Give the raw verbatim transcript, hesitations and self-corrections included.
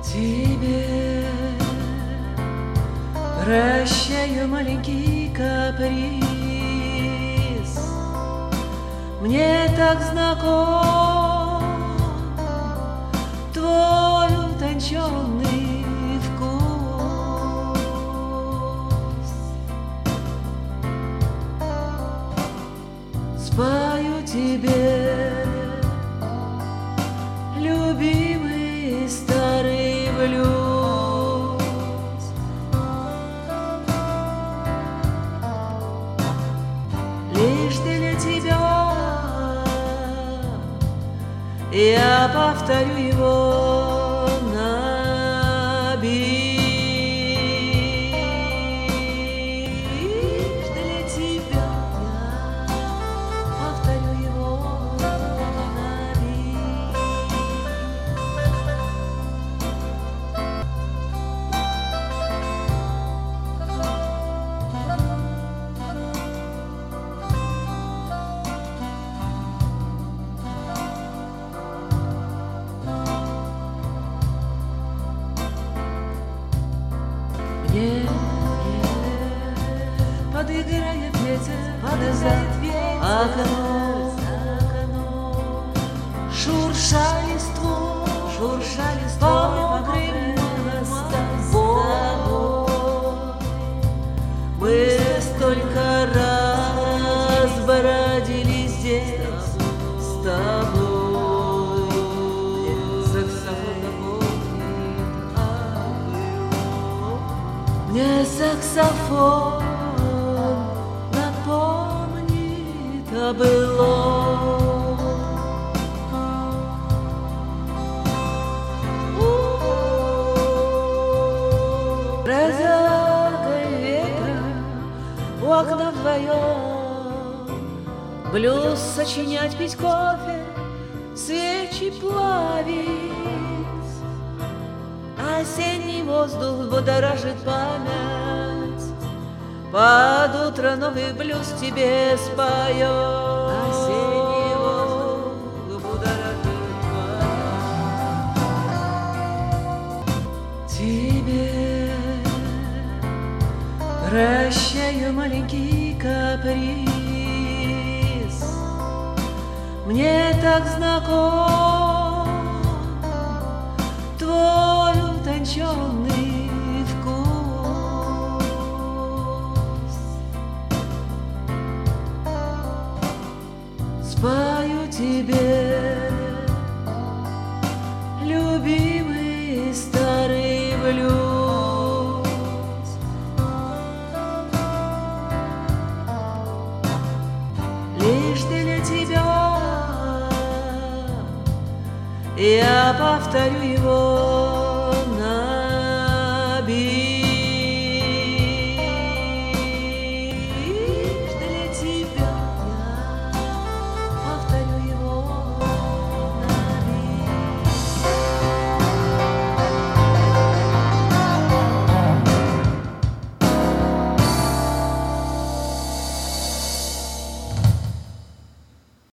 Тебе прощаю маленький каприз. Мне так знаком твой утонченный вкус. Спою тебе, любимый старый блюз. Лишь для тебя я повторю его на бис. Лишь для тебя я повторю его на бис. Мне подыграет ветер, подыграет ветер, окно, шурша листву, шурша листву, по мокрым с тобой. Мы столько раз бродили здесь с тобой. Мне саксофон напомнит о былом. Прозракой ветра у окна вдвоем, блюз сочинять, пить кофе, свечи плавить. Осенний воздух будоражит память, под утро новый блюз тебе споет. Осенний воздух будоражит память. Тебе прощаю маленький каприз. Мне так знаком твой утонченный вкус. Спою тебе, любимый старый блюз. Лишь для тебя я повторю его